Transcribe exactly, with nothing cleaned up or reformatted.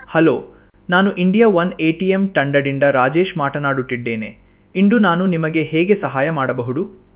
Hello, ನಾನು India one A T M ತಂಡದಿಂದ ರಾಜೇಶ್ ಮಾತನಾಡುತ್ತಿದ್ದೇನೆ. ಇಂದು ನಾನು ನಿಮಗೆ ಹೇಗೆ ಸಹಾಯ ಮಾಡಬಹುದು?